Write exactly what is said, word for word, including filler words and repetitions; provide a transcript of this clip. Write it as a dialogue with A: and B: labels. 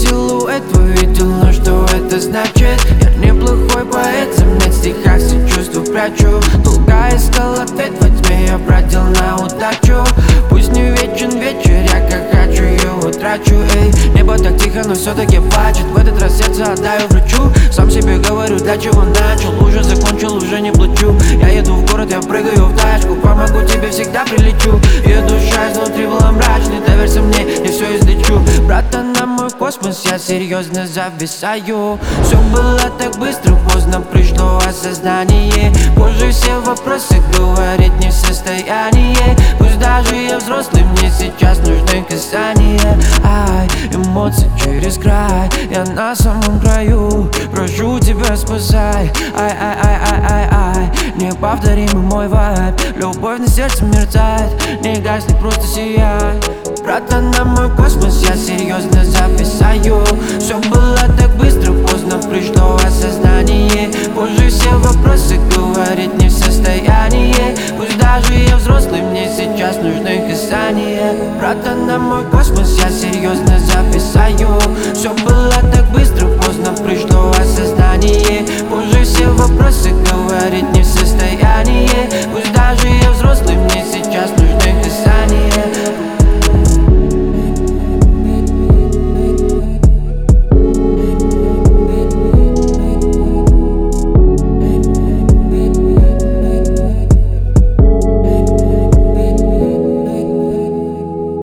A: силуэт увидел, но что это значит? Я неплохой поэт, заметь, в стихах все чувства прячу. Долго искал ответ, во тьме я бродил на удачу. Пусть не вечен вечер, я как хочу его трачу. Эй, небо так тихо, но все-таки плачет. В этот раз сердце отдаю врачу. Сам себе говорю, для чего начал. Уже закончил, уже не плачу. Я еду в город, я прыгаю в тачку. Помогу тебе, всегда прилечу. Ее душа изнутри была мрачной. Доверься мне, я все излечу. Братан, на мой космос, я серьезно зависаю. Все было так быстро, поздно пришло осознание. Позже все вопросы говорить не в состоянии. Пусть даже я взрослый, мне сейчас нужны касания. Ай, эмоции через край, я на самом краю. Прошу тебя, спасай. Ай, ай, ай, ай, ай, ай. Неповторимый мой вайб. Любовь на сердце мерцает. Не гасни, просто сияй. Братан, на мой космос, я серьезно зависаю. Все было так быстро, поздно пришло осознание. Позже все вопросы говорить не в состоянии. Пусть даже я взрослый, мне сейчас нужны касания. Братан, на мой космос, я серьезно зависаю. Все было так быстро, поздно пришло осознание. Позже все вопросы говорить не в состоянии. Пусть